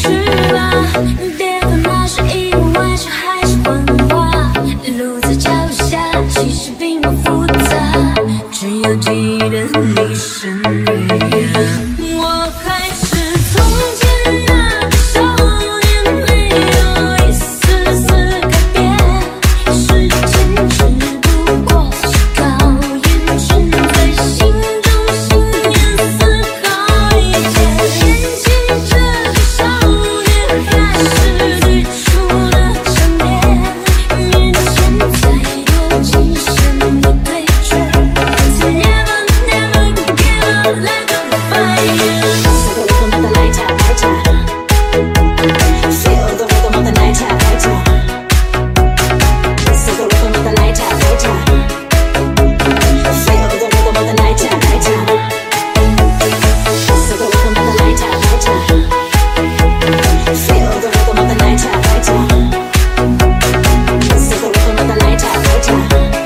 去吧，别管那是一个玩笑还是谎话。路在脚下，其实并不复杂，只要记得你是你。我还是从前那个少年，没有一丝丝改变。时间只不过是考验，沉在心中信念，思考一切。年轻这个少年，还是最初的强烈，面前再多惊险的对决。Never, never give up, let the fire. Feel the rhythm of the lighter, lighter. Feel the rhythm of the lighter, lighter. Feel the rhythm of the lighter, lighter. Feel the rhythm of the lighter, lighter. Feel the rhythm of the lighter, lighter. Feel the rhythm of the lighter, lighter. Feel the rhythm of the lighter, lighter.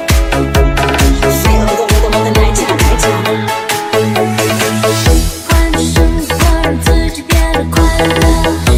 Feel the rhythm of the lighter, lighter. 换着生活，让自己变得快乐。